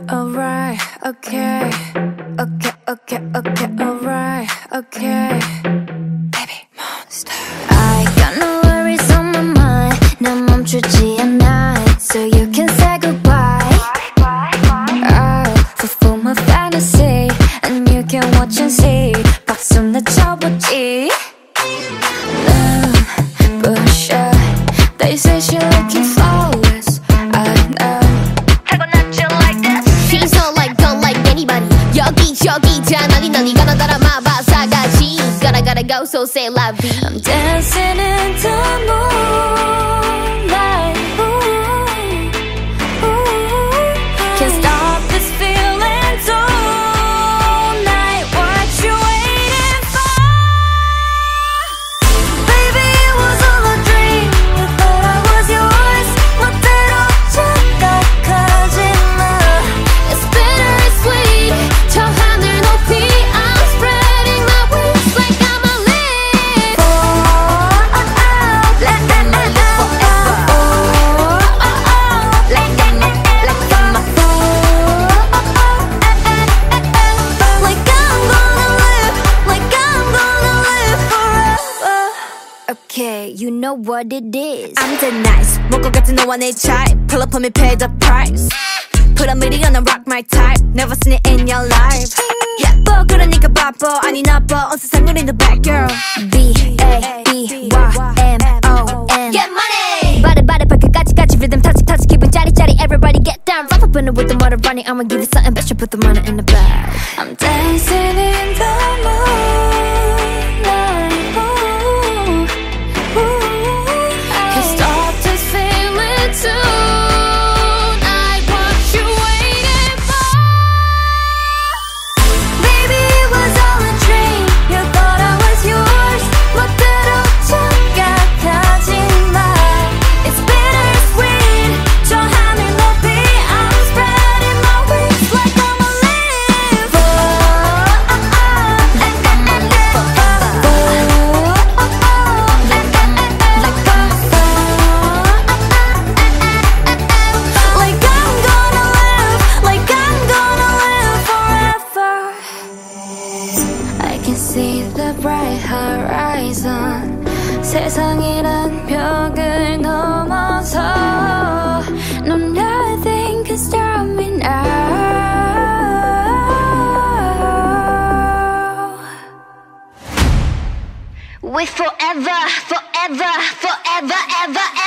Alright, okay, okay, okay, okay, alright, okay. Baby monster. I got no worries on my mind. 난 멈추지 않아. So you can say goodbye. I'll fulfill my fantasy, and you can watch and see. 박수나 쳐보지. 눈부셔. They say she looking flawless. I know. 여기저기 다 난리 너가 따라마봐 사가지 Gotta go so say la vie I'm dancing in the moonlight Can't stop this feeling tonight What you waiting for? Baby it was all a dream You thought I was yours 멋대로 착각하지마 It's bittersweet 저 하늘 높이 I'm spreading my wings like I'm a leaf Like I'm a live forever Like I'm a Like I'm gonna live forever Okay, you know what it is I'm that nice 먹고 같은 너와 내 type Pull up on me pay the price Put a million on rock my type Never seen it in your life 예뻐 그러니까 바빠 아니 나빠 온 세상 우린 the bad girl B-A-B-Y-M-O-N Get money 바래 발끝까지 rhythm touch 기분 짜릿짜릿 Everybody get down Rough up in it with the motor running I'ma give you something better put the money in the bag I'm dancing in the moonlight Can't stop this feeling tonight What you waiting for? Baby it was all a dream You thought I was yours 멋대로 착각하지마 It's bittersweet 저 하늘 높이 I'm spreading my wings like I'm a leaf Like I'm a live forever Like I'm a Like I'm gonna live forever I can see the bright horizon 세상이란 벽을 넘어서 No nothing can stop me now We forever, forever, forever, ever, ever